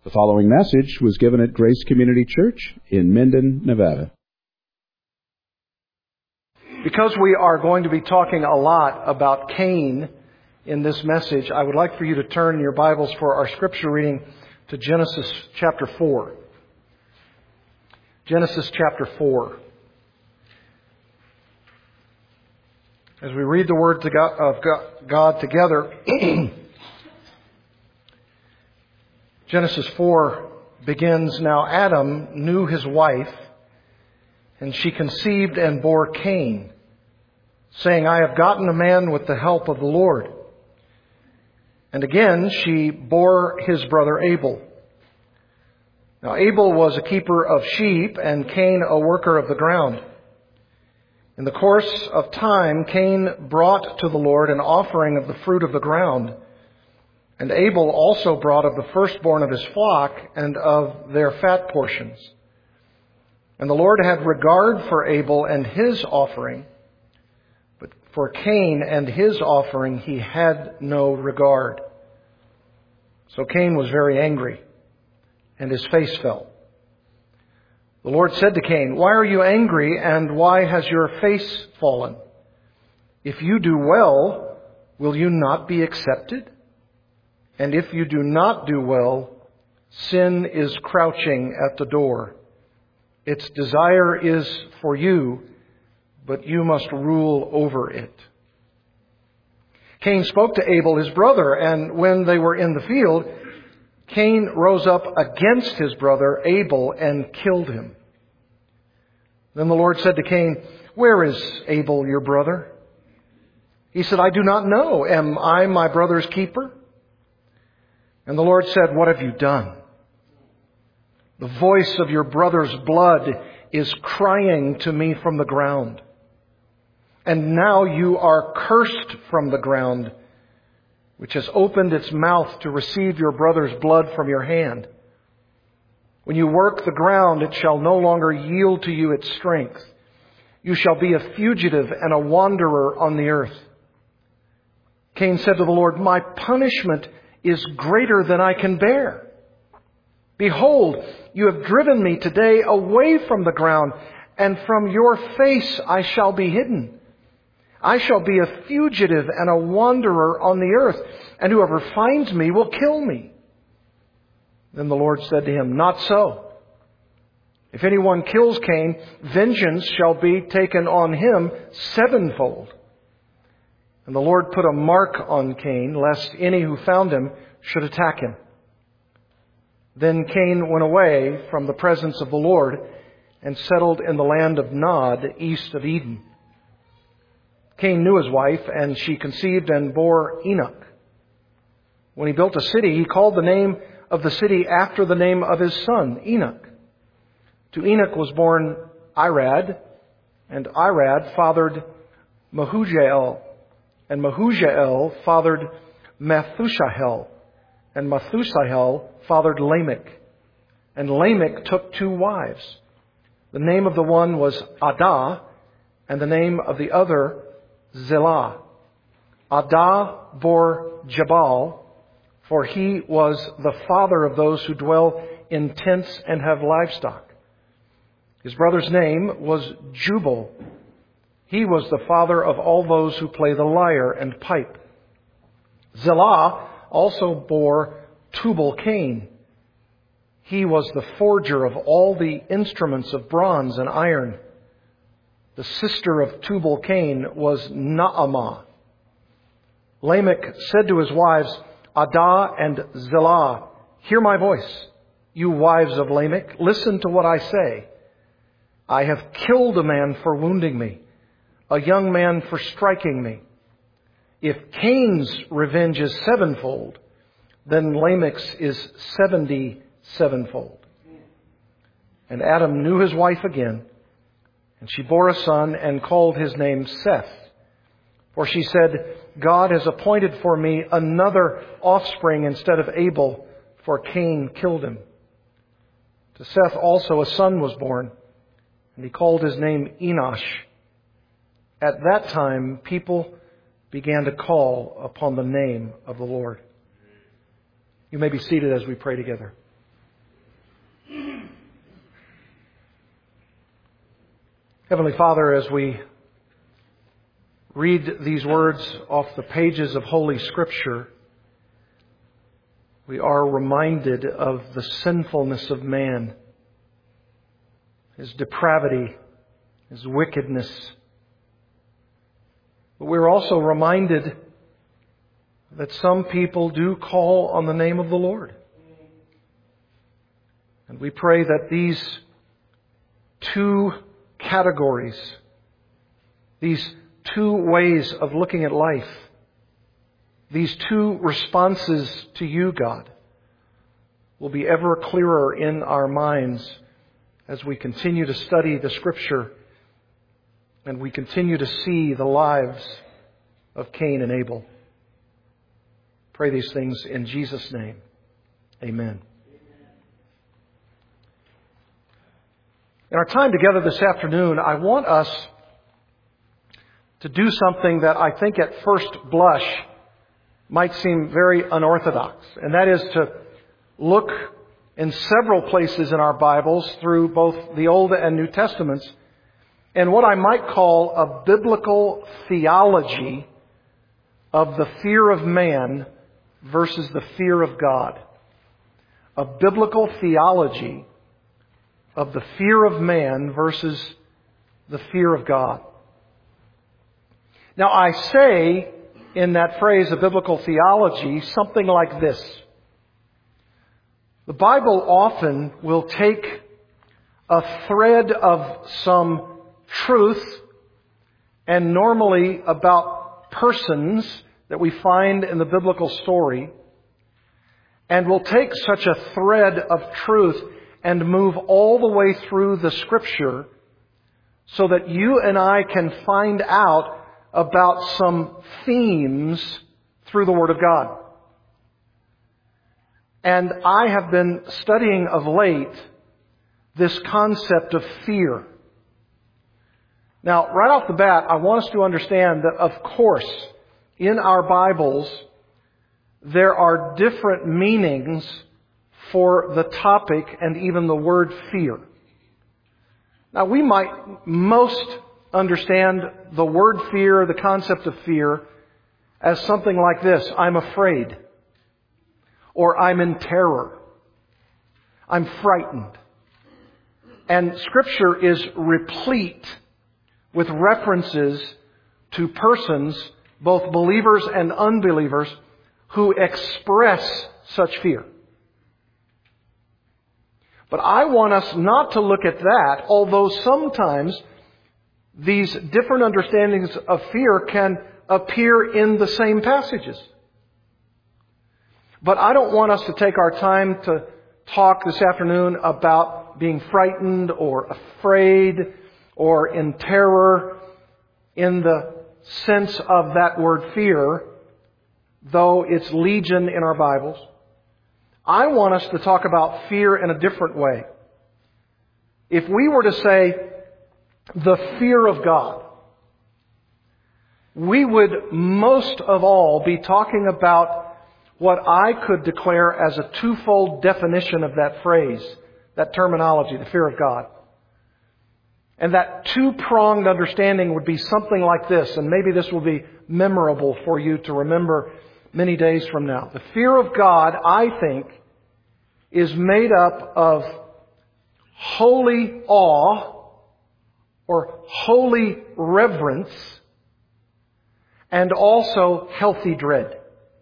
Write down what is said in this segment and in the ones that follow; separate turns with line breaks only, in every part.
The following message was given at Grace Community Church in Minden, Nevada.
Because we are going to be talking a lot about Cain in this message, I would like for you to turn your Bibles for our scripture reading to Genesis chapter 4. Genesis chapter 4. As we read the Word of God together, Genesis 4 begins, "Now Adam knew his wife, and she conceived and bore Cain, saying, I have gotten a man with the help of the Lord. And again she bore his brother Abel. Now Abel was a keeper of sheep, and Cain a worker of the ground. In the course of time, Cain brought to the Lord an offering of the fruit of the ground. And Abel also brought of the firstborn of his flock and of their fat portions. And the Lord had regard for Abel and his offering, but for Cain and his offering he had no regard. So Cain was very angry, and his face fell. The Lord said to Cain, Why are you angry, and why has your face fallen? If you do well, will you not be accepted? And if you do not do well, sin is crouching at the door. Its desire is for you, but you must rule over it. Cain spoke to Abel, his brother, and when they were in the field, Cain rose up against his brother Abel and killed him. Then the Lord said to Cain, Where is Abel, your brother? He said, I do not know. Am I my brother's keeper? And the Lord said, What have you done? The voice of your brother's blood is crying to me from the ground. And now you are cursed from the ground, which has opened its mouth to receive your brother's blood from your hand. When you work the ground, it shall no longer yield to you its strength. You shall be a fugitive and a wanderer on the earth. Cain said to the Lord, My punishment is greater than I can bear. Behold, you have driven me today away from the ground, and from your face I shall be hidden. I shall be a fugitive and a wanderer on the earth, and whoever finds me will kill me. Then the Lord said to him, Not so. If anyone kills Cain, vengeance shall be taken on him sevenfold. And the Lord put a mark on Cain, lest any who found him should attack him. Then Cain went away from the presence of the Lord and settled in the land of Nod, east of Eden. Cain knew his wife, and she conceived and bore Enoch. When he built a city, he called the name of the city after the name of his son, Enoch. To Enoch was born Irad, and Irad fathered Mehujael. And Mehujael fathered Methushael, and Methushael fathered Lamech. And Lamech took two wives. The name of the one was Adah, and the name of the other Zillah. Adah bore Jabal, for he was the father of those who dwell in tents and have livestock. His brother's name was Jubal. He was the father of all those who play the lyre and pipe. Zillah also bore Tubal-Cain. He was the forger of all the instruments of bronze and iron. The sister of Tubal-Cain was Naamah. Lamech said to his wives, Adah and Zillah, Hear my voice, you wives of Lamech. Listen to what I say. I have killed a man for wounding me, a young man for striking me. If Cain's revenge is sevenfold, then Lamech's is 77-fold. And Adam knew his wife again, and she bore a son and called his name Seth. For she said, God has appointed for me another offspring instead of Abel, for Cain killed him. To Seth also a son was born, and he called his name Enosh. At that time, people began to call upon the name of the Lord. You may be seated as we pray together. Heavenly Father, as we read these words off the pages of Holy Scripture, we are reminded of the sinfulness of man, his depravity, his wickedness. But we're also reminded that some people do call on the name of the Lord. And we pray that these two categories, these two ways of looking at life, these two responses to you, God, will be ever clearer in our minds as we continue to study the Scripture and we continue to see the lives of Cain and Abel. Pray these things in Jesus' name. Amen. In our time together this afternoon, I want us to do something that I think at first blush might seem very unorthodox, and that is to look in several places in our Bibles through both the Old and New Testaments and what I might call a biblical theology of the fear of man versus the fear of God. A biblical theology of the fear of man versus the fear of God. Now, I say in that phrase, a biblical theology, something like this. The Bible often will take a thread of some truth, and normally about persons that we find in the biblical story, and will take such a thread of truth and move all the way through the Scripture so that you and I can find out about some themes through the Word of God. And I have been studying of late this concept of fear. Now, right off the bat, I want us to understand that, of course, in our Bibles, there are different meanings for the topic and even the word fear. Now, we might most understand the word fear, the concept of fear, as something like this: I'm afraid, or I'm in terror, I'm frightened. And Scripture is replete with references to persons, both believers and unbelievers, who express such fear. But I want us not to look at that, although sometimes these different understandings of fear can appear in the same passages. But I don't want us to take our time to talk this afternoon about being frightened or afraid or in terror in the sense of that word fear, though it's legion in our Bibles. I want us to talk about fear in a different way. If we were to say the fear of God, we would most of all be talking about what I could declare as a twofold definition of that phrase, that terminology, the fear of God. And that two-pronged understanding would be something like this, and maybe this will be memorable for you to remember many days from now. The fear of God, I think, is made up of holy awe or holy reverence and also healthy dread.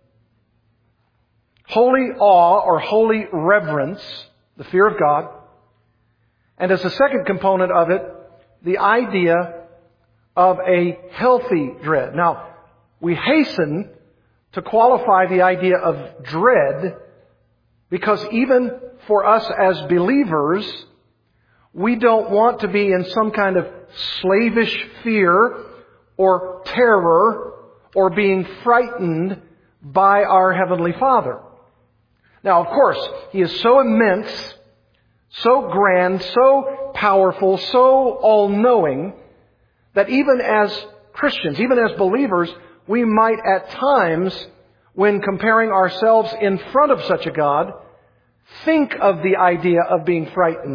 Holy awe or holy reverence, the fear of God, and as a second component of it, the idea of a healthy dread. Now, we hasten to qualify the idea of dread because even for us as believers, we don't want to be in some kind of slavish fear or terror or being frightened by our Heavenly Father. Now, of course, He is so immense, so grand, so powerful, so all-knowing, that even as Christians, even as believers, we might at times, when comparing ourselves in front of such a God, think of the idea of being frightened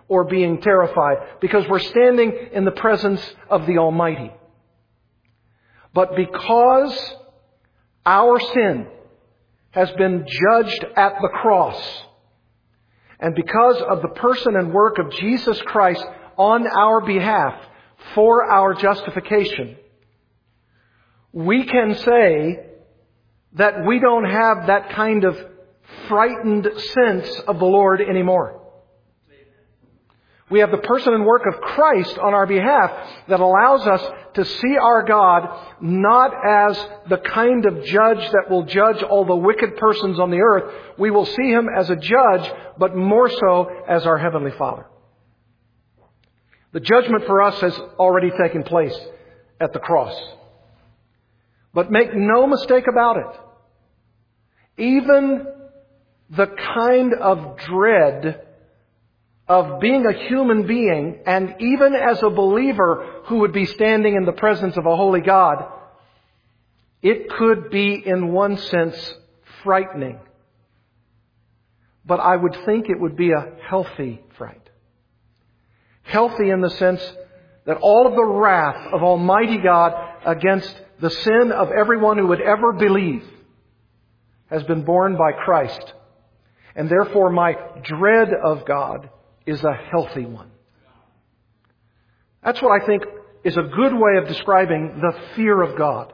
or being terrified, because we're standing in the presence of the Almighty. But because our sin has been judged at the cross, and because of the person and work of Jesus Christ on our behalf for our justification, we can say that we don't have that kind of frightened sense of the Lord anymore. We have the person and work of Christ on our behalf that allows us to see our God not as the kind of judge that will judge all the wicked persons on the earth. We will see Him as a judge, but more so as our Heavenly Father. The judgment for us has already taken place at the cross. But make no mistake about it. Even the kind of dread of being a human being, and even as a believer who would be standing in the presence of a holy God, it could be in one sense frightening. But I would think it would be a healthy fright. Healthy in the sense that all of the wrath of Almighty God against the sin of everyone who would ever believe has been borne by Christ. And therefore my dread of God is a healthy one. That's what I think is a good way of describing the fear of God.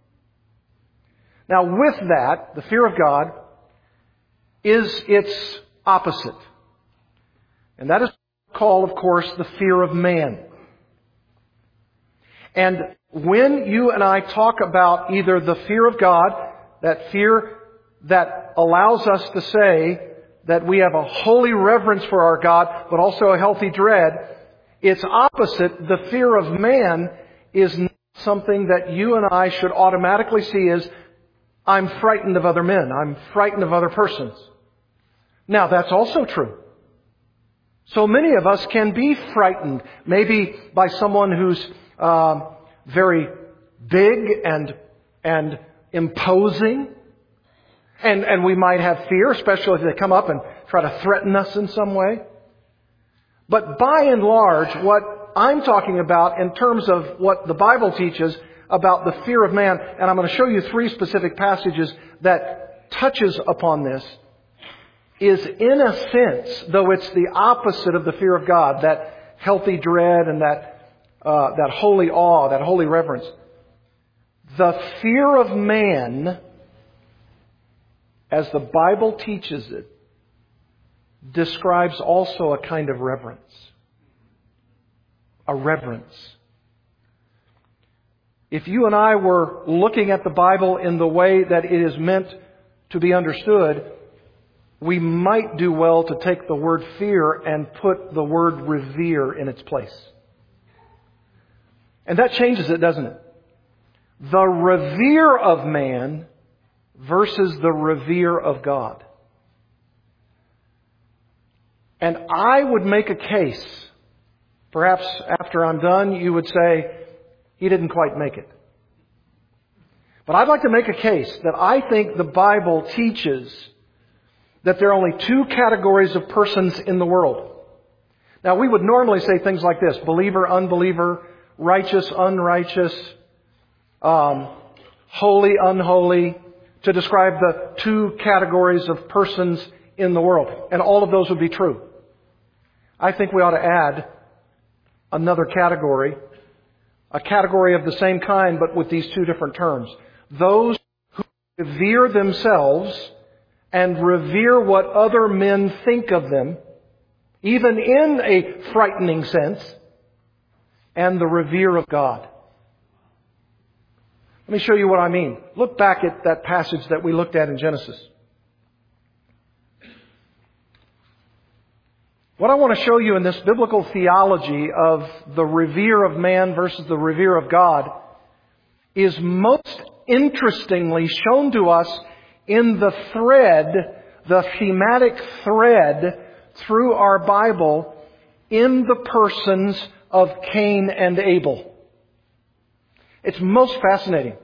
Now with that, the fear of God is its opposite. And that is called, of course, the fear of man. And when you and I talk about either the fear of God, that fear that allows us to say that we have a holy reverence for our God, but also a healthy dread, its opposite, the fear of man, is not something that you and I should automatically see as, I'm frightened of other men, I'm frightened of other persons. Now, that's also true. So many of us can be frightened, maybe by someone who's very big and imposing. And we might have fear, especially if they come up and try to threaten us in some way. But by and large, what I'm talking about in terms of what the Bible teaches about the fear of man, and I'm going to show you 3 specific passages that touches upon this, is in a sense, though it's the opposite of the fear of God, that healthy dread and that holy awe, that holy reverence. The fear of man, as the Bible teaches it, describes also a kind of reverence. A reverence. If you and I were looking at the Bible in the way that it is meant to be understood, we might do well to take the word fear and put the word revere in its place. And that changes it, doesn't it? The revere of man versus the revere of God. And I would make a case, perhaps after I'm done, you would say, he didn't quite make it. But I'd like to make a case that I think the Bible teaches that there are only 2 categories of persons in the world. Now, we would normally say things like this: believer, unbeliever, righteous, unrighteous, holy, unholy, to describe the 2 categories of persons in the world. And all of those would be true. I think we ought to add another category, a category of the same kind, but with these 2 different terms. Those who revere themselves and revere what other men think of them, even in a frightening sense, and the revere of God. Let me show you what I mean. Look back at that passage that we looked at in Genesis. What I want to show you in this biblical theology of the revere of man versus the revere of God is most interestingly shown to us in the thread, the thematic thread through our Bible in the persons of Cain and Abel. It's most fascinating.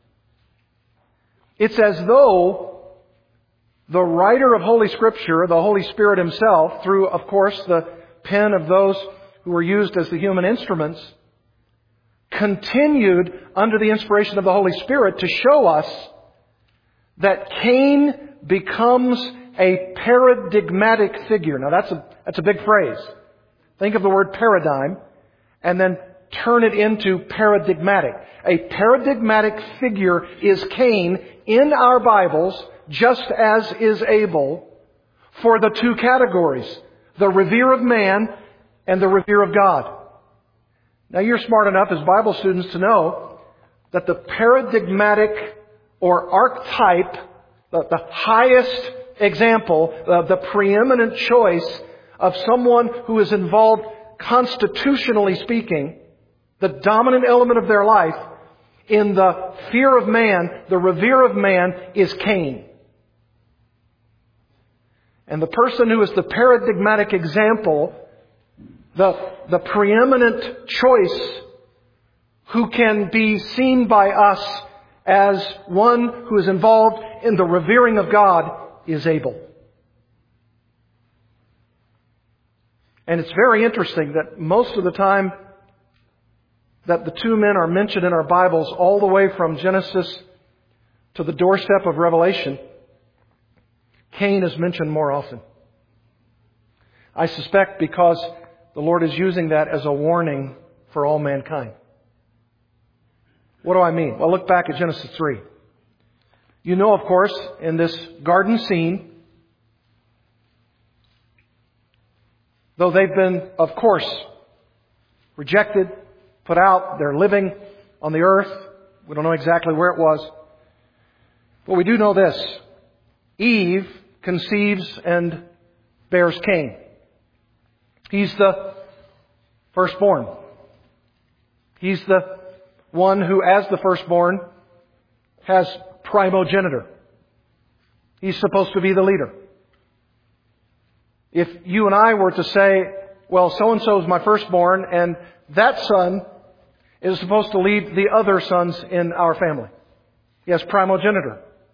It's as though the writer of Holy Scripture, the Holy Spirit Himself, through, of course, the pen of those who were used as the human instruments, continued under the inspiration of the Holy Spirit to show us that Cain becomes a paradigmatic figure. Now that's a big phrase. Think of the word paradigm and then turn it into paradigmatic. A paradigmatic figure is Cain in our Bibles, just as is Abel, for the two categories, the revere of man and the revere of God. Now you're smart enough as Bible students to know that the paradigmatic or archetype, the highest example, the preeminent choice of someone who is involved constitutionally speaking, the dominant element of their life in the fear of man, the revere of man, is Cain. And the person who is the paradigmatic example, the preeminent choice, who can be seen by us as one who is involved in the revering of God, is Abel. And it's very interesting that most of the time that the two men are mentioned in our Bibles, all the way from Genesis to the doorstep of Revelation, Cain is mentioned more often. I suspect because the Lord is using that as a warning for all mankind. What do I mean? Well, look back at Genesis 3. You know, of course, in this garden scene, though they've been, of course, rejected, put out, they're living on the earth. We don't know exactly where it was. But we do know this. Eve conceives and bears Cain. He's the firstborn. He's the one who, as the firstborn, has primogeniture. He's supposed to be the leader. If you and I were to say, well, so-and-so is my firstborn, and that son is supposed to lead the other sons in our family. He has primogeniture.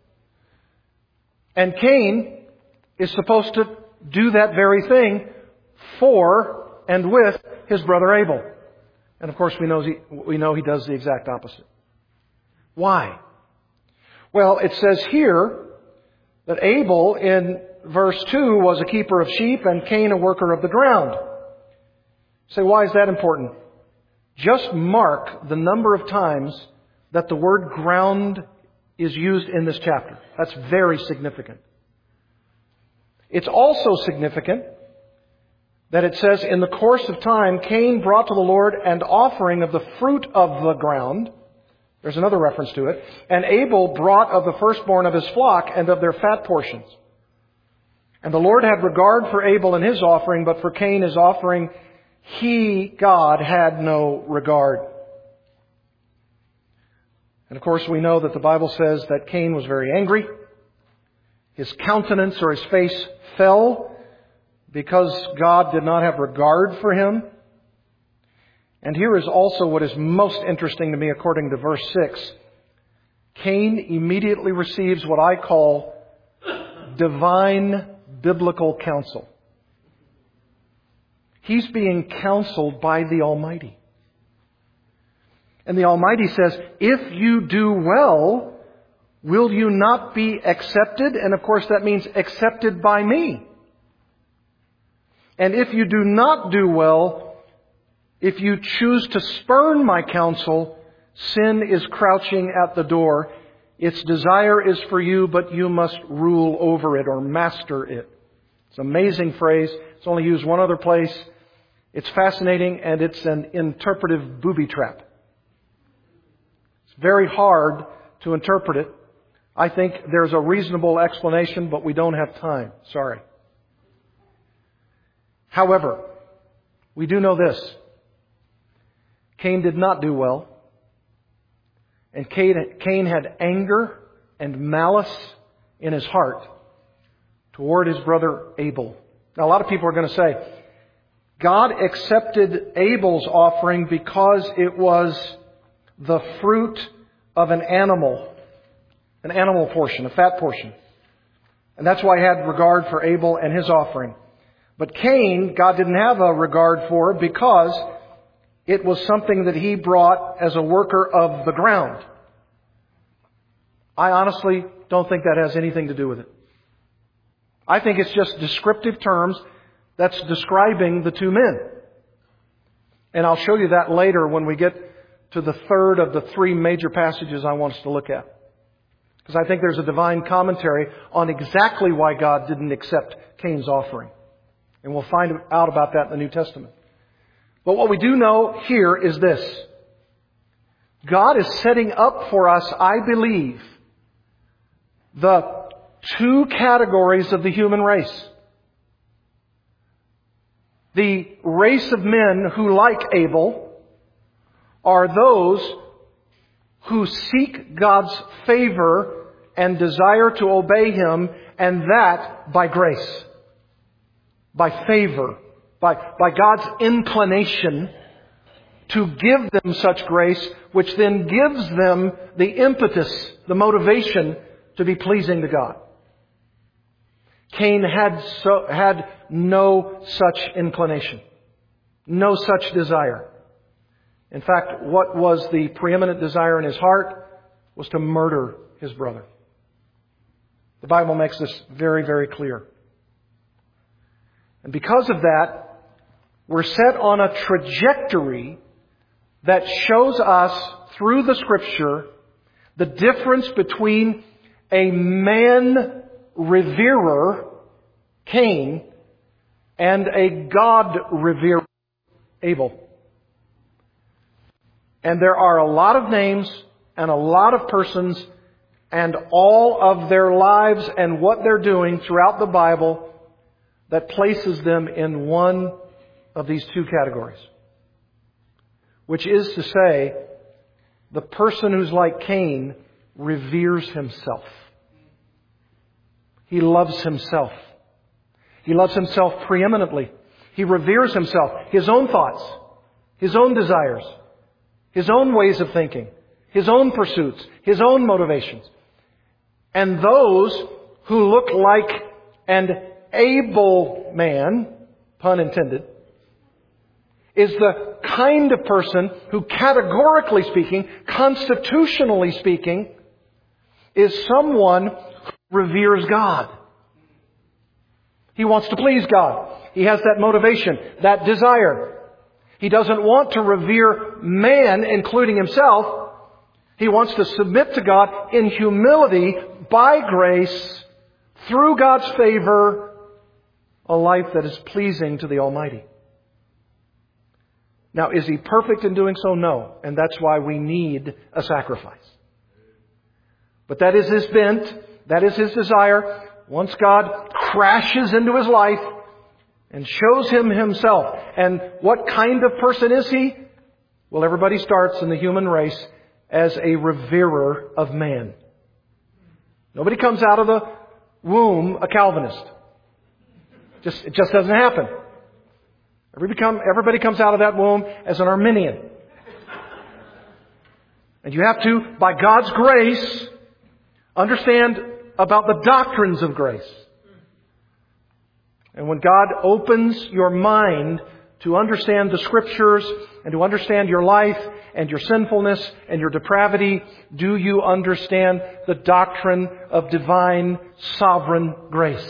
And Cain is supposed to do that very thing for and with his brother Abel. And of course we know he does the exact opposite. Why? Well, it says here that Abel in verse 2 was a keeper of sheep and Cain a worker of the ground. Say, why is that important? Just mark the number of times that the word ground is used in this chapter. That's very significant. It's also significant that it says, in the course of time, Cain brought to the Lord an offering of the fruit of the ground. There's another reference to it. And Abel brought of the firstborn of his flock and of their fat portions. And the Lord had regard for Abel and his offering, but for Cain his offering, God, had no regard. And of course we know that the Bible says that Cain was very angry. His countenance or his face fell because God did not have regard for him. And here is also what is most interesting to me according to verse 6. Cain immediately receives what I call divine biblical counsel. He's being counseled by the Almighty. And the Almighty says, if you do well, will you not be accepted? And of course that means accepted by me. And if you do not do well, if you choose to spurn my counsel, sin is crouching at the door. Its desire is for you, but you must rule over it or master it. It's an amazing phrase. It's only used one other place. It's fascinating, and it's an interpretive booby trap. It's very hard to interpret it. I think there's a reasonable explanation, but we don't have time. Sorry. However, we do know this. Cain did not do well. And Cain had anger and malice in his heart toward his brother Abel. Now, a lot of people are going to say, God accepted Abel's offering because it was the fruit of an animal portion, a fat portion. And that's why he had regard for Abel and his offering. But Cain, God didn't have a regard for because it was something that he brought as a worker of the ground. I honestly don't think that has anything to do with it. I think it's just descriptive terms that's describing the two men. And I'll show you that later when we get to the third of the three major passages I want us to look at. Because I think there's a divine commentary on exactly why God didn't accept Cain's offering. And we'll find out about that in the New Testament. But what we do know here is this. God is setting up for us, I believe, the two categories of the human race. The race of men who, like Abel, are those who seek God's favor and desire to obey Him, and that by grace, by favor, by God's inclination to give them such grace, which then gives them the impetus, the motivation to be pleasing to God. Cain had no such inclination, no such desire. In fact, what was the preeminent desire in his heart was to murder his brother. The Bible makes this very, very clear. And because of that, we're set on a trajectory that shows us through the Scripture the difference between a man-reverer, Cain, and a God-reverer, Abel. And there are a lot of names and a lot of persons and all of their lives and what they're doing throughout the Bible that places them in one of these two categories. Which is to say, the person who's like Cain reveres himself. He loves himself. He loves himself preeminently. He reveres himself, his own thoughts, his own desires, his own ways of thinking, his own pursuits, his own motivations. And those who look like an able man, pun intended, is the kind of person who, categorically speaking, constitutionally speaking, is someone who reveres God. He wants to please God. He has that motivation, that desire. He doesn't want to revere man, including himself. He wants to submit to God in humility, by grace, through God's favor, a life that is pleasing to the Almighty. Now, is he perfect in doing so? No. And that's why we need a sacrifice. But that is his bent. That is his desire. Once God crashes into his life and shows him himself. And what kind of person is he? Well, everybody starts in the human race as a reverer of man. Nobody comes out of the womb a Calvinist. It just doesn't happen. Everybody comes out of that womb as an Arminian. And you have to, by God's grace, understand about the doctrines of grace. And when God opens your mind to understand the Scriptures and to understand your life and your sinfulness and your depravity, do you understand the doctrine of divine sovereign grace?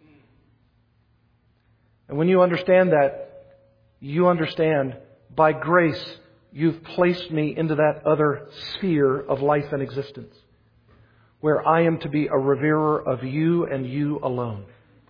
And when you understand that, you understand, by grace, you've placed me into that other sphere of life and existence, where I am to be a reverer of you and you alone.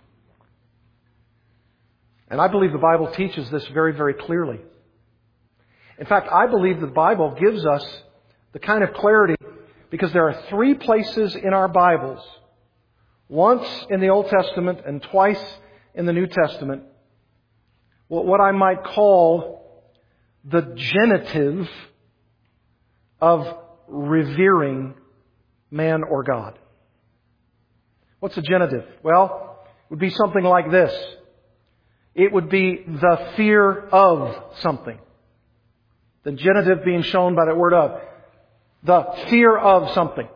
And I believe the Bible teaches this very, very clearly. In fact, I believe the Bible gives us the kind of clarity because there are 3 places in our Bibles, once in the Old Testament and twice in the New Testament, what I might call the genitive of revering man or God. What's the genitive? Well, it would be something like this. It would be the fear of something. The genitive being shown by that word of. The fear of something.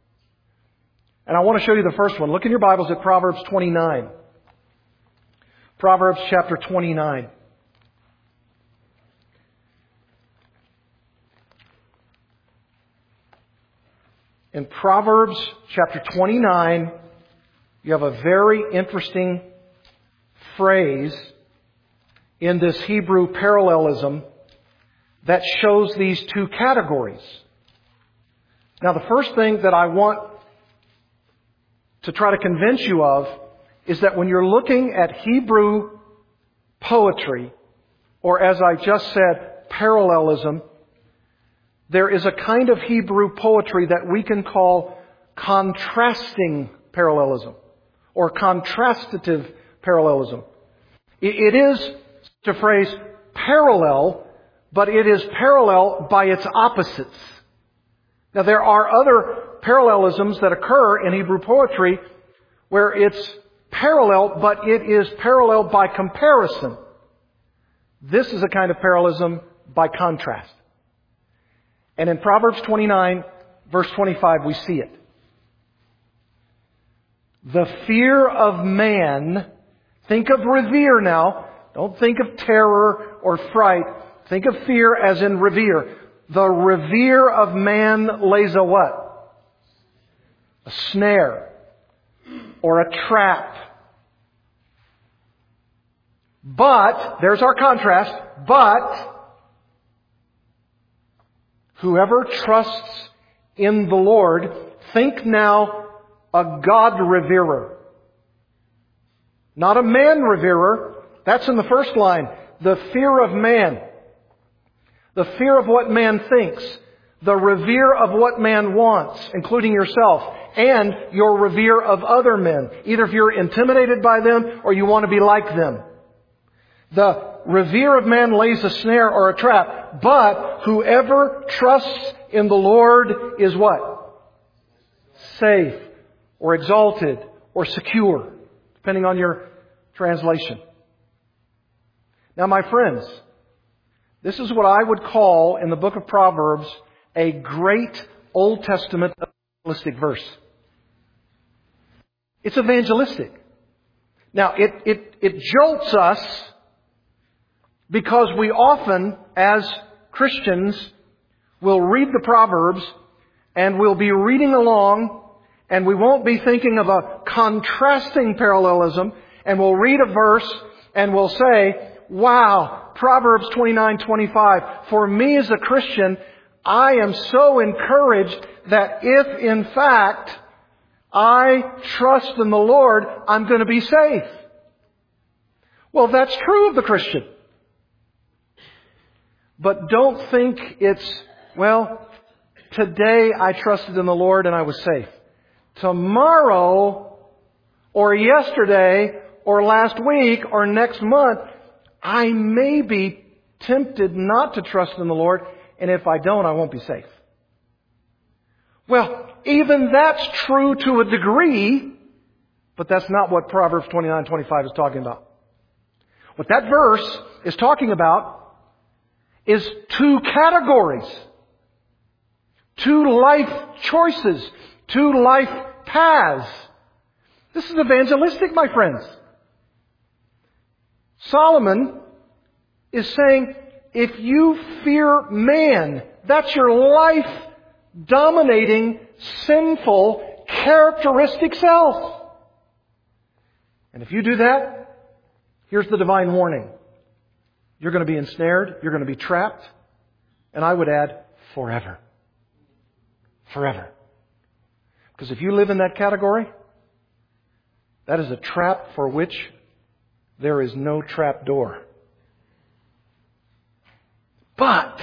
And I want to show you the first one. Look in your Bibles at Proverbs 29. Proverbs chapter 29. In Proverbs chapter 29, you have a very interesting phrase in this Hebrew parallelism that shows these two categories. Now, the first thing that I want to try to convince you of is that when you're looking at Hebrew poetry, or as I just said, parallelism, there is a kind of Hebrew poetry that we can call contrasting parallelism or contrastative parallelism. It is the phrase parallel, but it is parallel by its opposites. Now, there are other parallelisms that occur in Hebrew poetry where it's parallel, but it is parallel by comparison. This is a kind of parallelism by contrast. And in Proverbs 29, verse 25, we see it. The fear of man, think of revere now. Don't think of terror or fright. Think of fear as in revere. The revere of man lays a what? A snare or a trap. But, there's our contrast, but whoever trusts in the Lord, think now a God reverer. Not a man reverer. That's in the first line. The fear of man. The fear of what man thinks. The revere of what man wants, including yourself. And your revere of other men. Either if you're intimidated by them or you want to be like them. The revere of man lays a snare or a trap. But whoever trusts in the Lord is what? Safe or exalted or secure, depending on your translation. Now, my friends, this is what I would call in the book of Proverbs a great Old Testament evangelistic verse. It's evangelistic. Now, it jolts us because we often, as Christians, will read the Proverbs and we'll be reading along and we won't be thinking of a contrasting parallelism, and we'll read a verse and we'll say, wow, Proverbs 29:25. For me as a Christian, I am so encouraged that if in fact I trust in the Lord, I'm going to be safe. Well, that's true of the Christian. But don't think it's, well, today I trusted in the Lord and I was safe. Tomorrow, or yesterday, or last week, or next month, I may be tempted not to trust in the Lord, and if I don't, I won't be safe. Well, even that's true to a degree, but that's not what Proverbs 29:25 is talking about. What that verse is talking about is two categories, two life choices, two life paths. This is evangelistic, my friends. Solomon is saying, if you fear man, that's your life dominating, sinful, characteristic self. And if you do that, here's the divine warning. You're going to be ensnared. You're going to be trapped. And I would add, forever. Forever. Because if you live in that category, that is a trap for which there is no trap door. But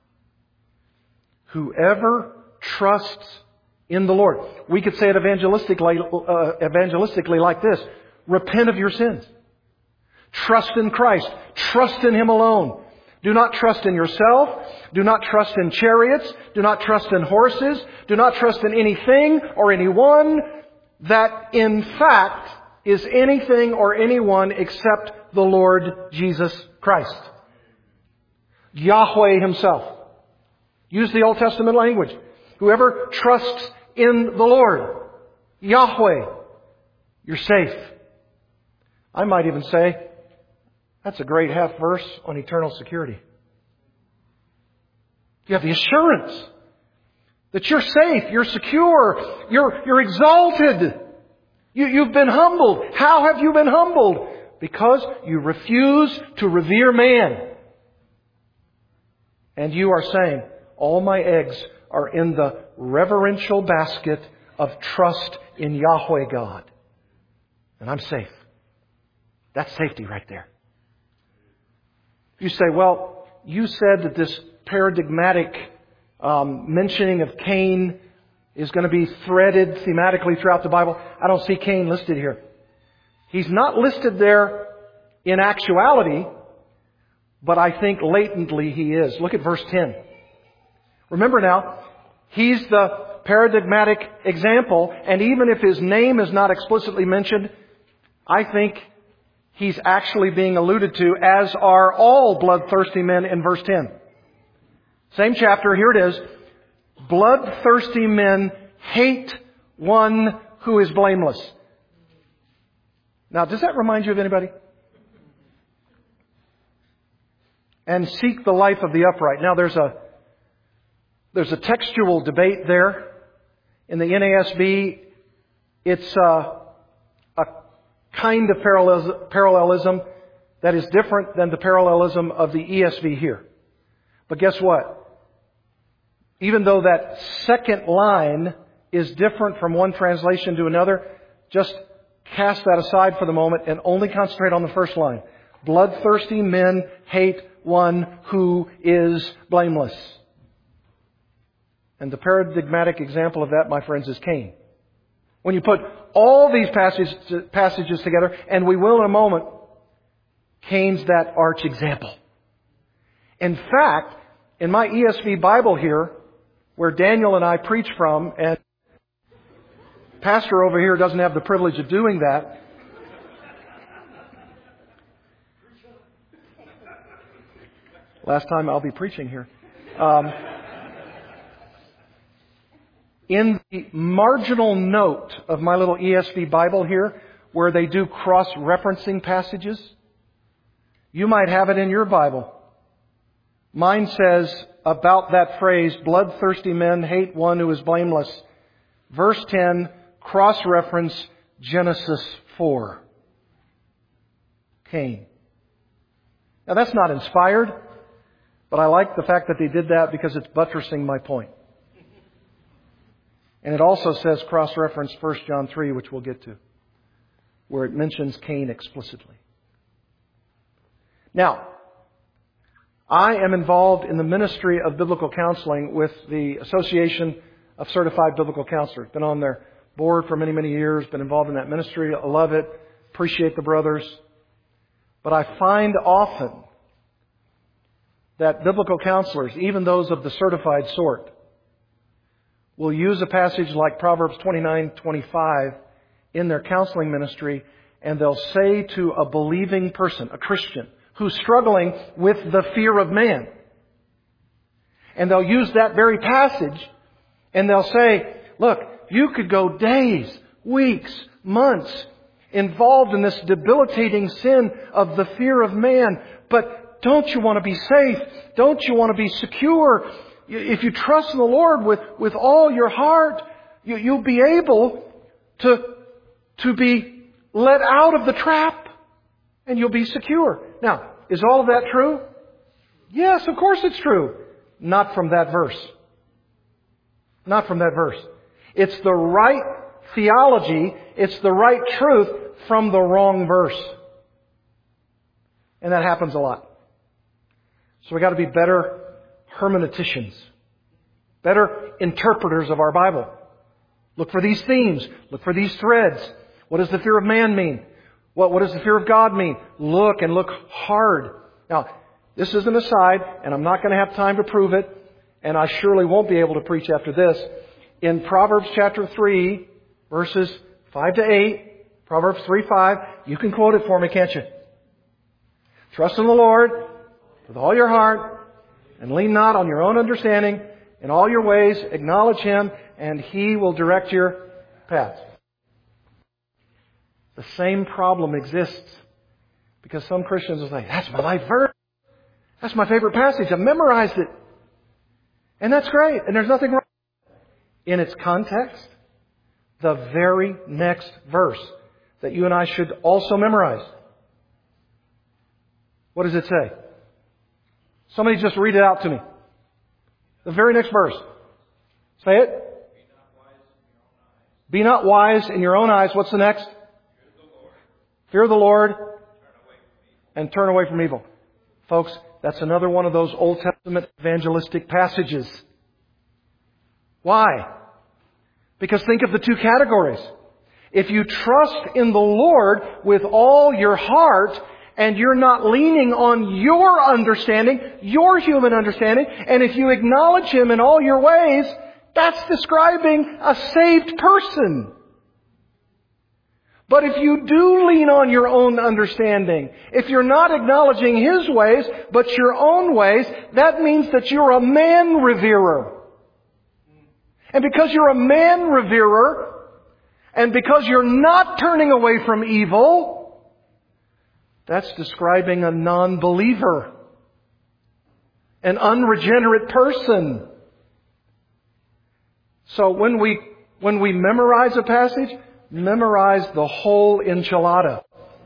whoever trusts in the Lord, we could say it evangelistically like this: repent of your sins. Trust in Christ. Trust in Him alone. Do not trust in yourself. Do not trust in chariots. Do not trust in horses. Do not trust in anything or anyone that in fact is anything or anyone except the Lord Jesus Christ. Yahweh Himself. Use the Old Testament language. Whoever trusts in the Lord, Yahweh, you're safe. I might even say, That's a great half verse on eternal security. You have the assurance that you're safe, you're secure, you're exalted. You've been humbled. How have you been humbled? Because you refuse to revere man. And you are saying, all my eggs are in the reverential basket of trust in Yahweh God. And I'm safe. That's safety right there. You say, well, you said that this paradigmatic mentioning of Cain is going to be threaded thematically throughout the Bible. I don't see Cain listed here. He's not listed there in actuality, but I think latently he is. Look at verse 10. Remember now, he's the paradigmatic example, and even if his name is not explicitly mentioned, I think he's actually being alluded to, as are all bloodthirsty men in verse 10. Same chapter, here it is. Bloodthirsty men hate one who is blameless. Now, does that remind you of anybody? And seek the life of the upright. Now, there's a textual debate there. In the NASB, it's a kind of parallelism that is different than the parallelism of the ESV here. But guess what? Even though that second line is different from one translation to another, just cast that aside for the moment and only concentrate on the first line. Bloodthirsty men hate one who is blameless. And the paradigmatic example of that, my friends, is Cain. When you put all these passages together, and we will in a moment, Cain's that arch example. In fact, in my ESV Bible here, where Daniel and I preach from, and Pastor over here doesn't have the privilege of doing that. Last time I'll be preaching here. In the marginal note of my little ESV Bible here, where they do cross-referencing passages, you might have it in your Bible. Mine says about that phrase, bloodthirsty men hate one who is blameless. Verse 10, cross-reference Genesis 4. Cain. Now that's not inspired, but I like the fact that they did that because it's buttressing my point. And it also says cross-reference 1 John 3, which we'll get to, where it mentions Cain explicitly. Now, I am involved in the ministry of biblical counseling with the Association of Certified Biblical Counselors. Been on their board for many, many years. Been involved in that ministry. I love it. Appreciate the brothers. But I find often that biblical counselors, even those of the certified sort, will use a passage like Proverbs 29:25 in their counseling ministry, and they'll say to a believing person, a Christian, who's struggling with the fear of man. And they'll use that very passage and they'll say, look, you could go days, weeks, months involved in this debilitating sin of the fear of man. But don't you want to be safe? Don't you want to be secure? If you trust in the Lord with all your heart, you'll be able to be let out of the trap. And you'll be secure. Now, is all of that true? Yes, of course it's true. Not from that verse. Not from that verse. It's the right theology. It's the right truth from the wrong verse. And that happens a lot. So we got to be better hermeneuticians. Better interpreters of our Bible. Look for these themes. Look for these threads. What does the fear of man mean? What does the fear of God mean? Look and look hard. Now, this is an aside, and I'm not going to have time to prove it, and I surely won't be able to preach after this. In Proverbs chapter 3, verses 5 to 8, Proverbs 3:5, you can quote it for me, can't you? Trust in the Lord with all your heart, and lean not on your own understanding. In all your ways, acknowledge Him, and He will direct your path. The same problem exists Because some Christians will say, that's my life verse. That's my favorite passage. I've memorized it. And that's great. And there's nothing wrong. In its context, the very next verse that you and I should also memorize. What does it say? Somebody just read it out to me. The very next verse. Say it. Be not wise in your own eyes. What's the next? Fear the Lord. And turn away from evil. Folks, that's another one of those Old Testament evangelistic passages. Why? Because think of the two categories. If you trust in the Lord with all your heart, and you're not leaning on your understanding, your human understanding, and if you acknowledge Him in all your ways, that's describing a saved person. But if you do lean on your own understanding, if you're not acknowledging His ways, but your own ways, that means that you're a man-reverer. And because you're a man-reverer, and because you're not turning away from evil, that's describing a non-believer. An unregenerate person. So when we memorize a passage, memorize the whole enchilada.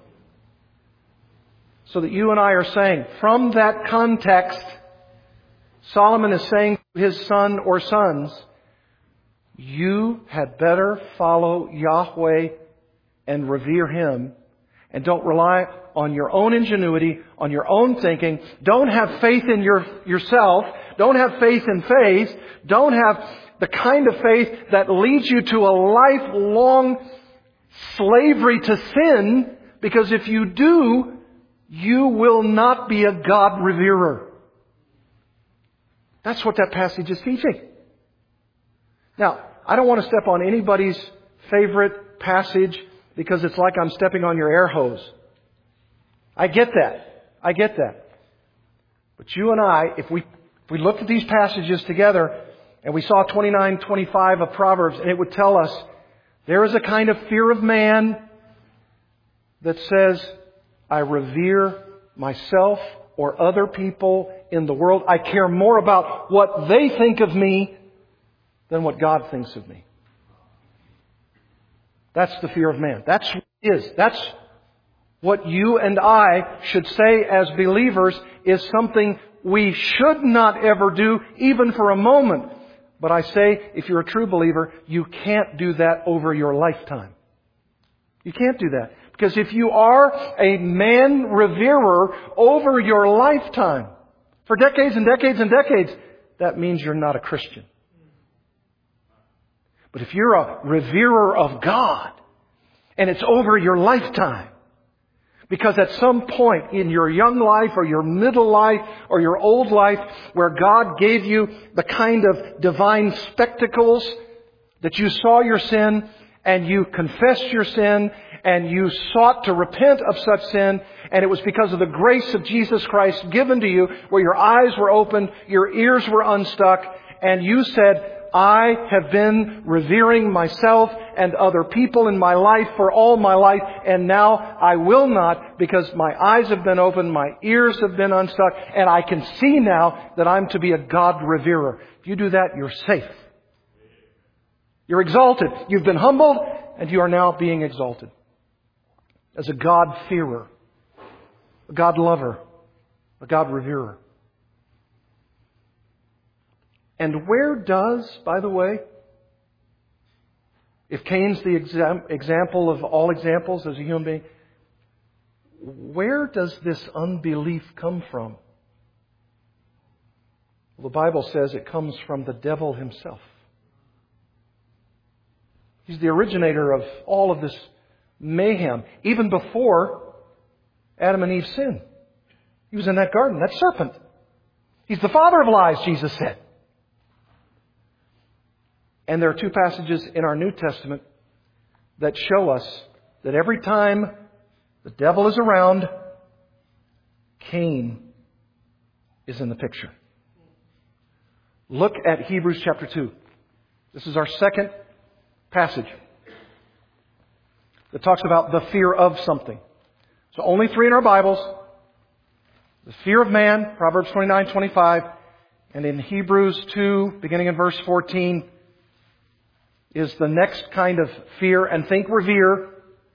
So that you and I are saying, from that context, Solomon is saying to his son or sons, you had better follow Yahweh and revere Him, and don't rely on your own ingenuity, on your own thinking. Don't have faith in yourself. Don't have faith in faith. Don't have the kind of faith that leads you to a lifelong slavery to sin, because if you do, you will not be a God-reverer. That's what that passage is teaching. Now, I don't want to step on anybody's favorite passage because it's like I'm stepping on your air hose. I get that. But you and I, if we looked at these passages together and we saw 29:25 of Proverbs, and it would tell us there is a kind of fear of man that says, I revere myself or other people in the world. I care more about what they think of me than what God thinks of me. That's the fear of man. That's what it is. That's what you and I should say as believers is something we should not ever do, even for a moment. But I say, if you're a true believer, you can't do that over your lifetime. You can't do that. Because if you are a man-reverer over your lifetime, for decades and decades and decades, that means you're not a Christian. But if you're a reverer of God, and it's over your lifetime, because at some point in your young life or your middle life or your old life where God gave you the kind of divine spectacles that you saw your sin and you confessed your sin and you sought to repent of such sin, and it was because of the grace of Jesus Christ given to you where your eyes were opened, your ears were unstuck, and you said, I have been revering myself and other people in my life for all my life, and now I will not, because my eyes have been opened, my ears have been unstuck, and I can see now that I'm to be a God-reverer. If you do that, you're safe. You're exalted. You've been humbled, and you are now being exalted. As a God-fearer, a God-lover, a God-reverer. And where does, by the way, if Cain's the example of all examples as a human being, where does this unbelief come from? Well, the Bible says it comes from the devil himself. He's the originator of all of this mayhem, even before Adam and Eve sinned. He was in that garden, that serpent. He's the father of lies, Jesus said. And there are two passages in our New Testament that show us that every time the devil is around, Cain is in the picture. Look at Hebrews chapter 2. This is our second passage that talks about the fear of something. So only 3 in our Bibles. The fear of man, Proverbs 29:25, and in Hebrews 2, beginning in verse 14, is the next kind of fear. And think revere.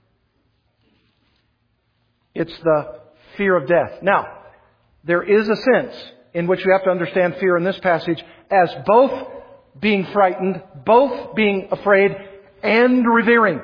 It's the fear of death. Now, there is a sense in which we have to understand fear in this passage as both being frightened, both being afraid, and revering.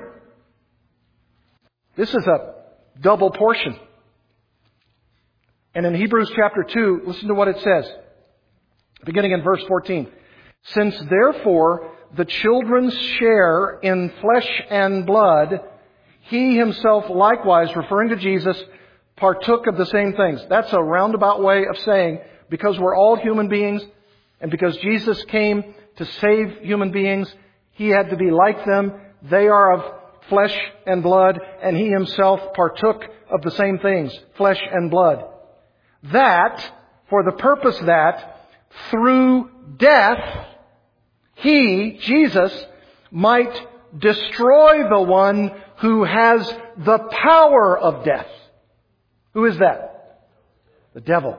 This is a double portion. And in Hebrews chapter 2, listen to what it says, beginning in verse 14. Since therefore the children's share in flesh and blood, he himself likewise, referring to Jesus, partook of the same things. That's a roundabout way of saying, because we're all human beings, and because Jesus came to save human beings, He had to be like them. They are of flesh and blood, and He Himself partook of the same things, flesh and blood. That, for the purpose that, through death, He, Jesus, might destroy the one who has the power of death. Who is that? The devil.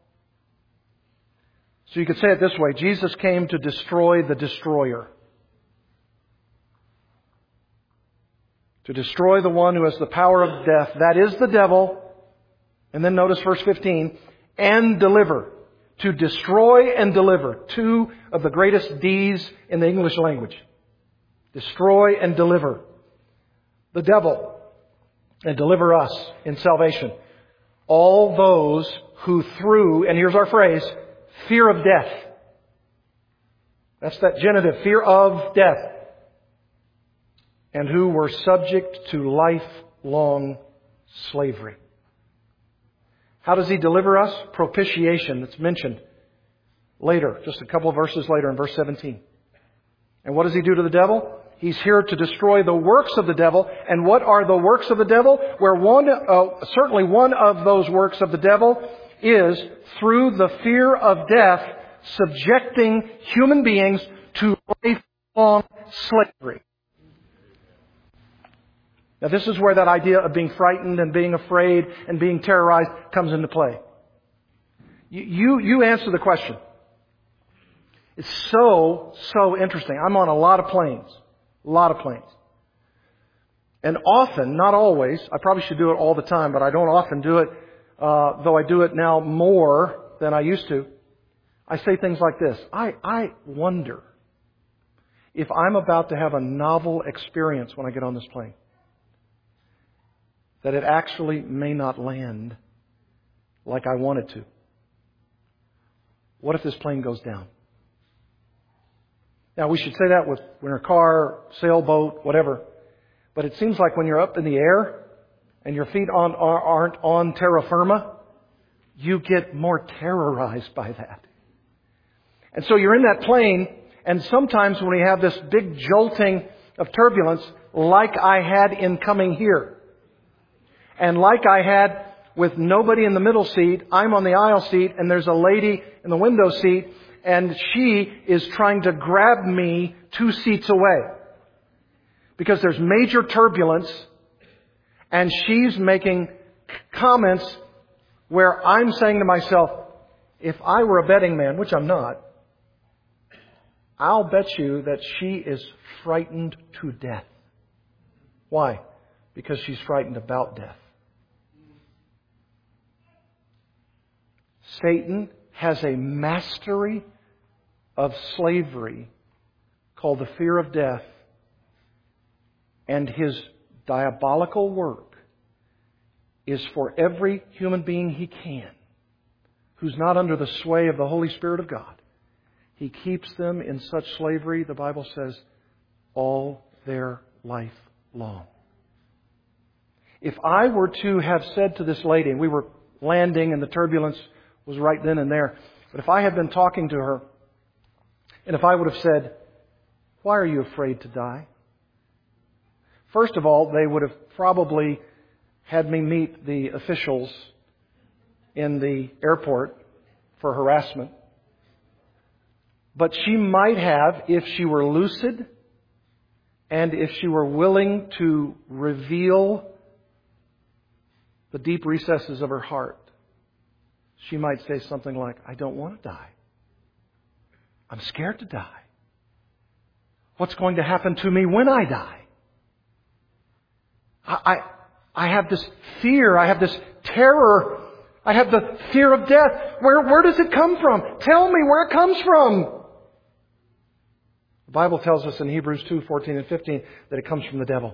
So you could say it this way. Jesus came to destroy the destroyer. To destroy the one who has the power of death. That is the devil. And then notice verse 15. And deliver. To destroy and deliver. 2 of the greatest D's in the English language. Destroy and deliver. The devil. And deliver us in salvation. All those who through, and here's our phrase, fear of death. That's that genitive, fear of death. And who were subject to lifelong slavery. How does He deliver us? Propitiation, that's mentioned later, just a couple of verses later in verse 17. And what does He do to the devil? He's here to destroy the works of the devil. And what are the works of the devil? Certainly one of those works of the devil is, through the fear of death, subjecting human beings to lifelong slavery. Now this is where that idea of being frightened and being afraid and being terrorized comes into play. You answer the question. It's so interesting. I'm on a lot of planes. A lot of planes. And often, not always, I probably should do it all the time, but I don't often do it, though I do it now more than I used to. I say things like this. I wonder if I'm about to have a novel experience when I get on this plane. That it actually may not land like I want it to. What if this plane goes down? Now, we should say that with when a car, sailboat, whatever. But it seems like when you're up in the air and your feet aren't on terra firma, you get more terrorized by that. And so you're in that plane, and sometimes when we have this big jolting of turbulence, like I had in coming here, and like I had with nobody in the middle seat, I'm on the aisle seat, and there's a lady in the window seat, and she is trying to grab me 2 seats away. Because there's major turbulence, and she's making comments where I'm saying to myself, if I were a betting man, which I'm not, I'll bet you that she is frightened to death. Why? Because she's frightened about death. Satan has a mastery of slavery called the fear of death. And his diabolical work is for every human being he can, who's not under the sway of the Holy Spirit of God. He keeps them in such slavery, the Bible says, all their life long. If I were to have said to this lady, and we were landing and the turbulence was right then and there, but if I had been talking to her, and if I would have said, why are you afraid to die? First of all, they would have probably had me meet the officials in the airport for harassment. But she might have, if she were lucid and if she were willing to reveal the deep recesses of her heart, she might say something like, I don't want to die. I'm scared to die. What's going to happen to me when I die? I have this fear. I have this terror. I have the fear of death. Where does it come from? Tell me where it comes from. The Bible tells us in Hebrews 2:14 and 15 that it comes from the devil.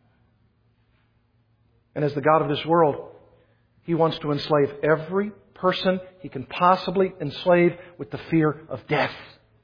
And as the God of this world, he wants to enslave every person he can possibly enslave with the fear of death.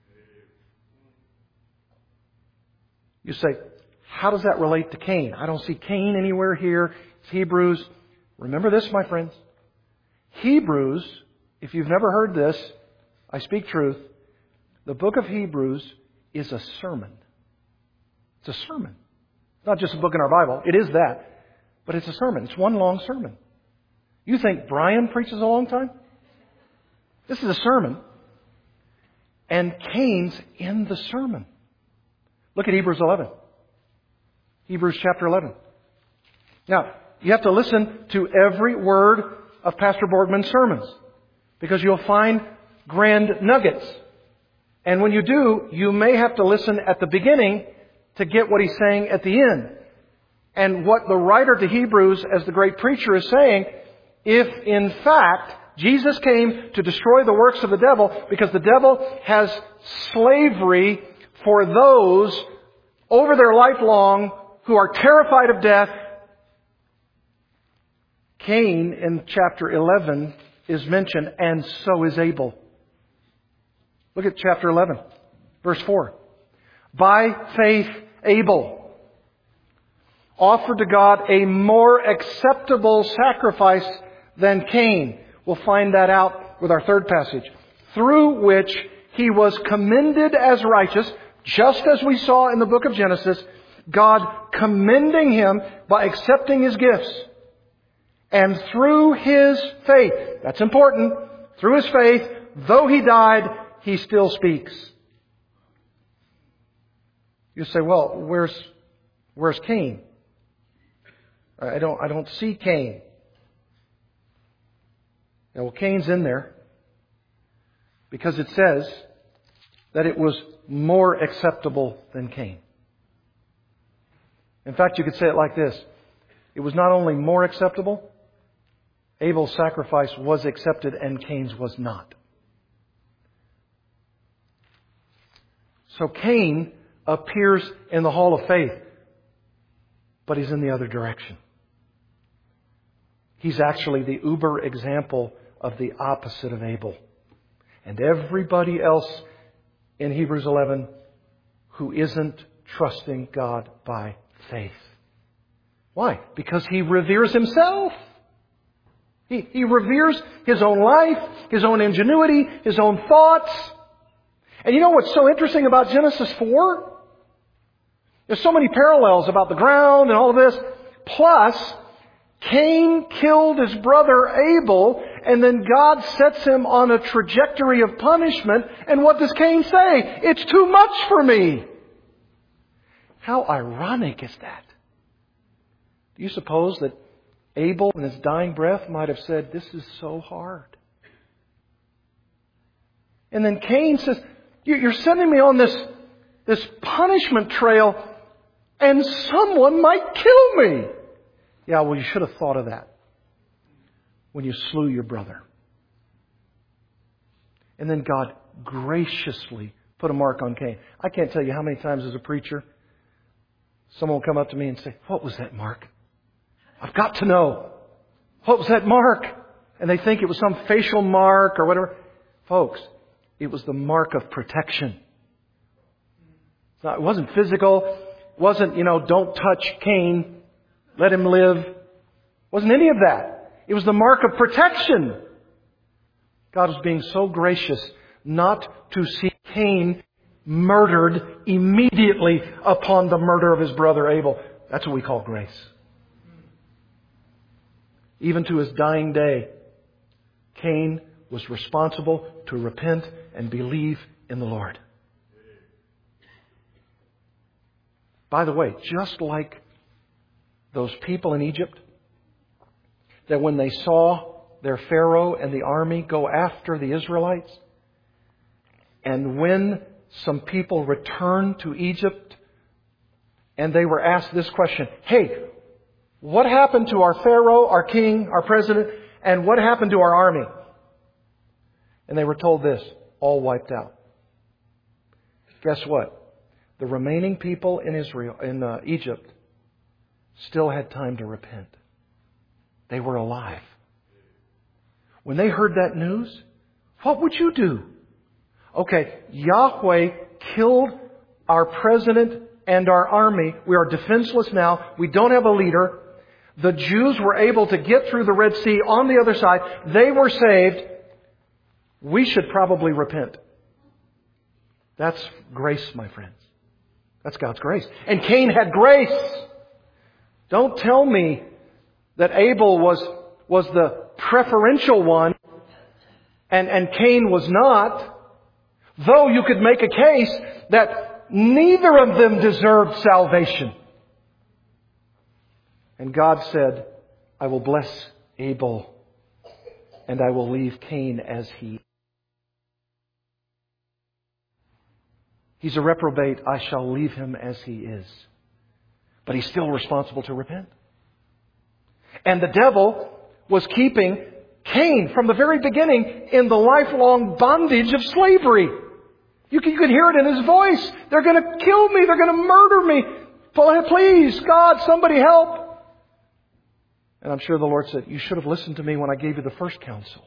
You say, how does that relate to Cain? I don't see Cain anywhere here. It's Hebrews. Remember this, my friends. Hebrews, if you've never heard this, I speak truth. The book of Hebrews is a sermon. It's a sermon. It's not just a book in our Bible. It is that. But it's a sermon. It's one long sermon. You think Brian preaches a long time? This is a sermon. And Cain's in the sermon. Look at Hebrews 11. Hebrews chapter 11. Now, you have to listen to every word of Pastor Borgman's sermons, because you'll find grand nuggets. And when you do, you may have to listen at the beginning to get what he's saying at the end. And what the writer to Hebrews, as the great preacher, is saying, if in fact Jesus came to destroy the works of the devil, because the devil has slavery for those over their life long who are terrified of death, Cain in chapter 11 is mentioned, and so is Abel. Look at chapter 11, verse 4. By faith, Abel offered to God a more acceptable sacrifice than Cain. We'll find that out with our third passage. Through which he was commended as righteous, just as we saw in the book of Genesis, God commending him by accepting his gifts. And through his faith, that's important, through his faith, though he died, he still speaks. You say, well, where's Cain? I don't see Cain. Yeah, well, Cain's in there because it says that it was more acceptable than Cain. In fact, you could say it like this. It was not only more acceptable, Abel's sacrifice was accepted and Cain's was not. So Cain appears in the hall of faith, but he's in the other direction. He's actually the uber example of the opposite of Abel. And everybody else in Hebrews 11 who isn't trusting God by faith. Why? Because he reveres himself. He reveres his own life, his own ingenuity, his own thoughts. And you know what's so interesting about Genesis 4? There's so many parallels about the ground and all of this. Plus, Cain killed his brother Abel, and then God sets him on a trajectory of punishment. And what does Cain say? It's too much for me. How ironic is that? Do you suppose that Abel, in his dying breath, might have said, this is so hard? And then Cain says, you're sending me on this punishment trail, and someone might kill me. Yeah, well, you should have thought of that when you slew your brother. And then God graciously put a mark on Cain. I can't tell you how many times as a preacher, someone will come up to me and say, what was that mark? I've got to know. What was that mark? And they think it was some facial mark or whatever. Folks, it was the mark of protection. It wasn't physical. It wasn't, don't touch Cain. Let him live. It wasn't any of that. It was the mark of protection. God was being so gracious not to see Cain murdered immediately upon the murder of his brother Abel. That's what we call grace. Even to his dying day, Cain was responsible to repent and believe in the Lord. By the way, just like those people in Egypt, that when they saw their Pharaoh and the army go after the Israelites, and when some people returned to Egypt and they were asked this question, hey, what happened to our Pharaoh, our king, our president, and what happened to our army? And they were told this, all wiped out. Guess what? The remaining people in Egypt still had time to repent. They were alive. When they heard that news, what would you do? Okay, Yahweh killed our president and our army. We are defenseless now. We don't have a leader. The Jews were able to get through the Red Sea on the other side. They were saved. We should probably repent. That's grace, my friends. That's God's grace. And Cain had grace. Don't tell me that Abel was the preferential one and Cain was not. Though you could make a case that neither of them deserved salvation. And God said, I will bless Abel and I will leave Cain as he is. He's a reprobate. I shall leave him as he is. But he's still responsible to repent. And the devil was keeping Cain from the very beginning in the lifelong bondage of slavery. You could hear it in his voice. They're going to kill me. They're going to murder me. Please, God, somebody help. And I'm sure the Lord said, you should have listened to me when I gave you the first counsel.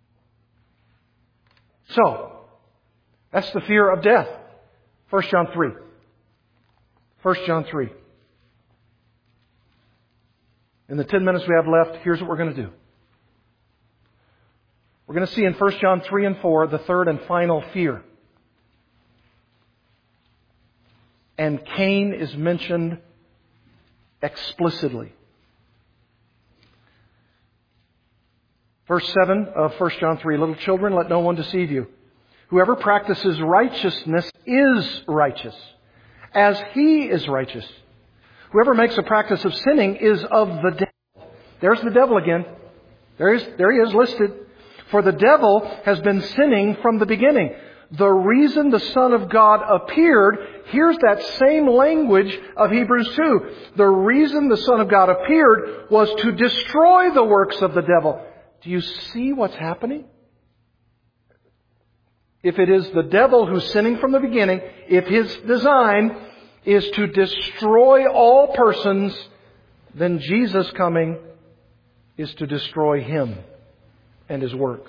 So, that's the fear of death. 1 John 3. 1 John 3. In the 10 minutes we have left, here's what we're going to do. We're going to see in 1 John 3 and 4 the third and final fear. And Cain is mentioned explicitly. Verse 7 of 1 John 3, little children, let no one deceive you. Whoever practices righteousness is righteous, as he is righteous. Whoever makes a practice of sinning is of the devil. There's the devil again. There he is listed. For the devil has been sinning from the beginning. The reason the Son of God appeared, here's that same language of Hebrews 2. The reason the Son of God appeared was to destroy the works of the devil. Do you see what's happening? If it is the devil who's sinning from the beginning, if his design is to destroy all persons, then Jesus coming is to destroy him and his works.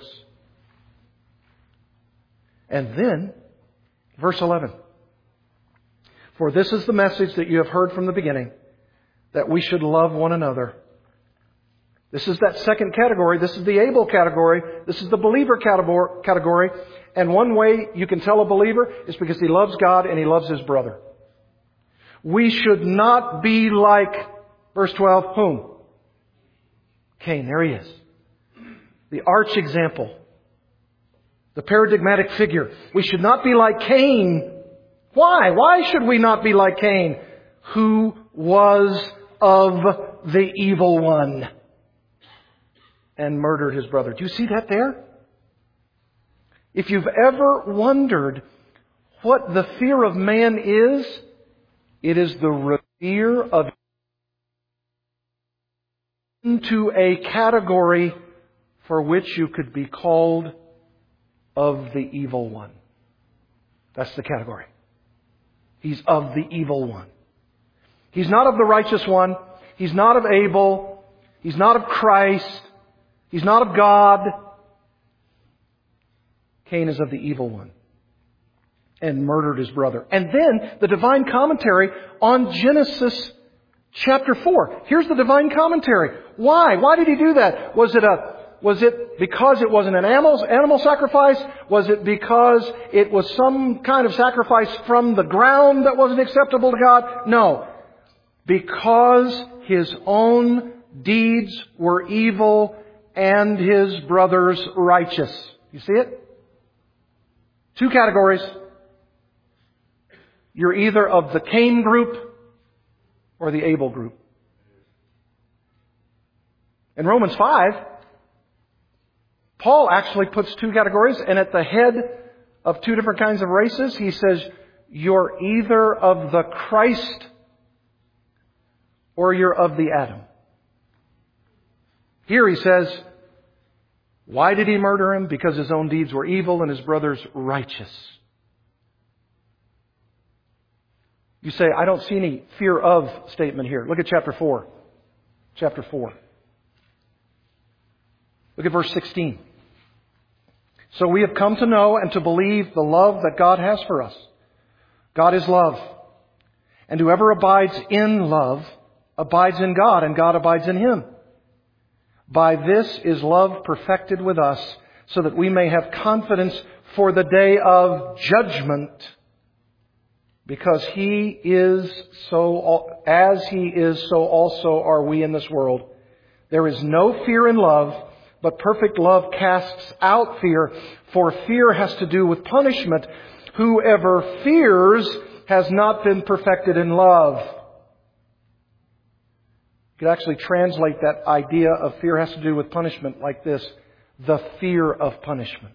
And then, verse 11. For this is the message that you have heard from the beginning, that we should love one another. This is that second category. This is the Abel category. This is the believer category. And one way you can tell a believer is because he loves God and he loves his brother. We should not be like, verse 12, whom? Cain. There he is. The arch example. The paradigmatic figure. We should not be like Cain. Why? Why should we not be like Cain? Who was of the evil one and murdered his brother. Do you see that there? If you've ever wondered what the fear of man is, it is the fear of into a category for which you could be called of the evil one. That's the category. He's of the evil one. He's not of the righteous one. He's not of Abel. He's not of Christ. He's not of God. Cain is of the evil one and murdered his brother. And then the divine commentary on Genesis chapter 4. Here's the divine commentary. Why? Why did he do that? Was it because it wasn't an animal sacrifice? Was it because it was some kind of sacrifice from the ground that wasn't acceptable to God? No. Because his own deeds were evil and his brother's righteous. You see it? Two categories. You're either of the Cain group or the Abel group. In Romans 5, Paul actually puts two categories, and at the head of two different kinds of races, he says, you're either of the Christ or you're of the Adam. Here he says, why did he murder him? Because his own deeds were evil and his brother's righteous. You say, I don't see any fear of statement here. Look at chapter 4. Chapter 4. Look at verse 16. So we have come to know and to believe the love that God has for us. God is love. And whoever abides in love abides in God, and God abides in him. By this is love perfected with us, so that we may have confidence for the day of judgment. Because He is so, as He is, so also are we in this world. There is no fear in love, but perfect love casts out fear, for fear has to do with punishment. Whoever fears has not been perfected in love. You could actually translate that idea of fear has to do with punishment like this: the fear of punishment.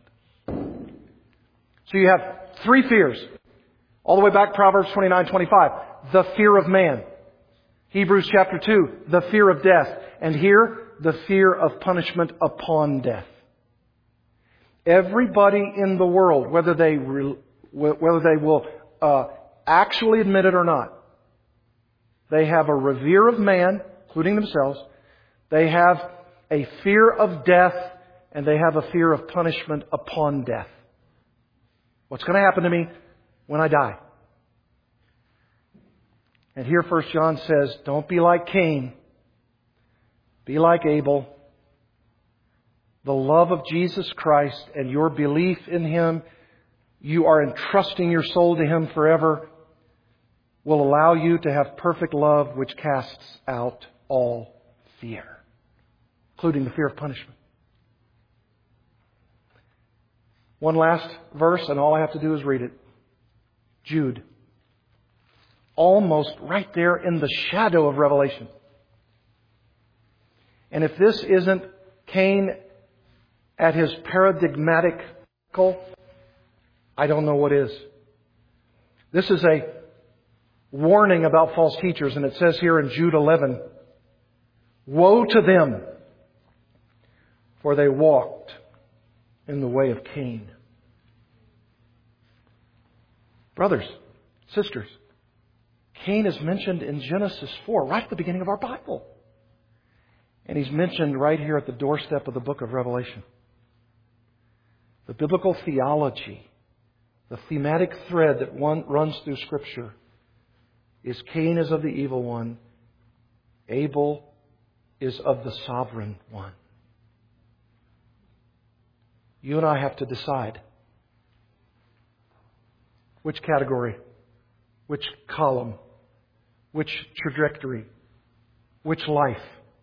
So you have three fears. All the way back, Proverbs 29:25. The fear of man. Hebrews chapter 2, the fear of death. And here, the fear of punishment upon death. Everybody in the world, whether they will actually admit it or not, they have a revere of man, including themselves. They have a fear of death, and they have a fear of punishment upon death. What's going to happen to me when I die? And here 1 John says, don't be like Cain. Be like Abel. The love of Jesus Christ and your belief in Him, you are entrusting your soul to Him forever, will allow you to have perfect love which casts out all fear, including the fear of punishment. One last verse, and all I have to do is read it. Jude. Almost right there in the shadow of Revelation. And if this isn't Cain at his paradigmatic, I don't know what is. This is a warning about false teachers, and it says here in Jude 11, woe to them, for they walked in the way of Cain. Brothers, sisters, Cain is mentioned in Genesis 4, right at the beginning of our Bible. And he's mentioned right here at the doorstep of the book of Revelation. The biblical theology, the thematic thread that runs through Scripture is Cain is of the evil one, Abel is of the sovereign one. You and I have to decide which category, which column, which trajectory, which life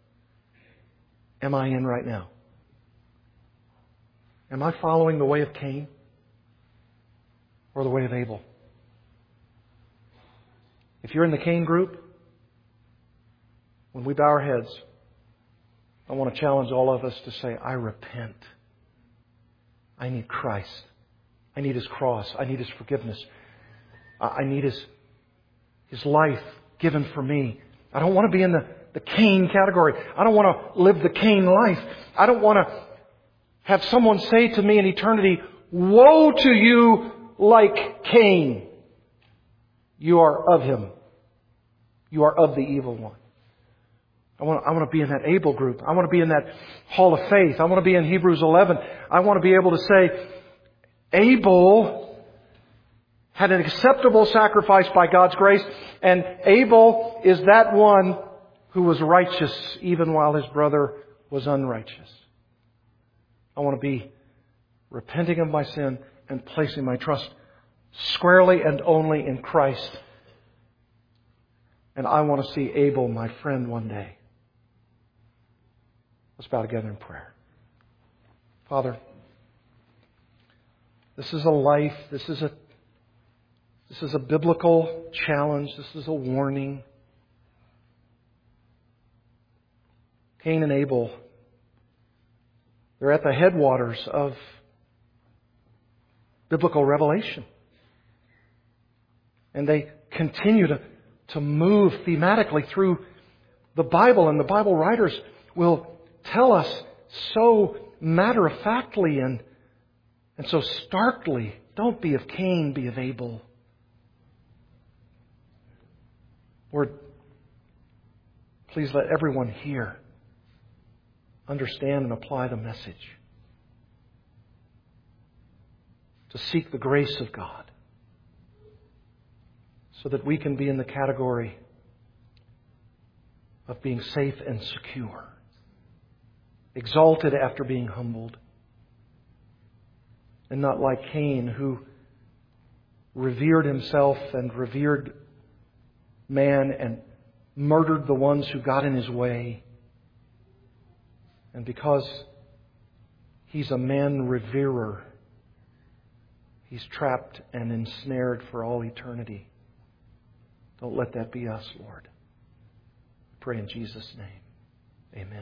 am I in right now? Am I following the way of Cain or the way of Abel? If you're in the Cain group, when we bow our heads, I want to challenge all of us to say, I repent. I need Christ. I need His cross. I need His forgiveness. I need His life given for me. I don't want to be in the Cain category. I don't want to live the Cain life. I don't want to have someone say to me in eternity, woe to you like Cain. You are of him. You are of the evil one. I want to be in that Abel group. I want to be in that hall of faith. I want to be in Hebrews 11. I want to be able to say, Abel had an acceptable sacrifice by God's grace, and Abel is that one who was righteous even while his brother was unrighteous. I want to be repenting of my sin and placing my trust squarely and only in Christ. And I want to see Abel, my friend, one day. Let's bow together in prayer. Father, this is a life, this is a biblical challenge, this is a warning. Cain and Abel They're at the headwaters of biblical revelation. And they continue to move thematically through the Bible, and the Bible writers will tell us so matter-of-factly and so starkly, don't be of Cain, be of Abel. Lord, please let everyone here understand and apply the message. To seek the grace of God so that we can be in the category of being safe and secure, exalted after being humbled, and not like Cain, who revered himself and revered man and murdered the ones who got in his way. And because he's a man-reverer, he's trapped and ensnared for all eternity. Don't let that be us, Lord. I pray in Jesus' name. Amen.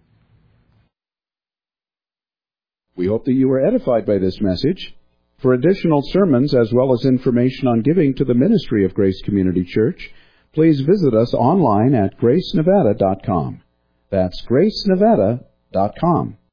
We hope that you were edified by this message. For additional sermons as well as information on giving to the ministry of Grace Community Church, please visit us online at gracenevada.com. That's gracenevada.com.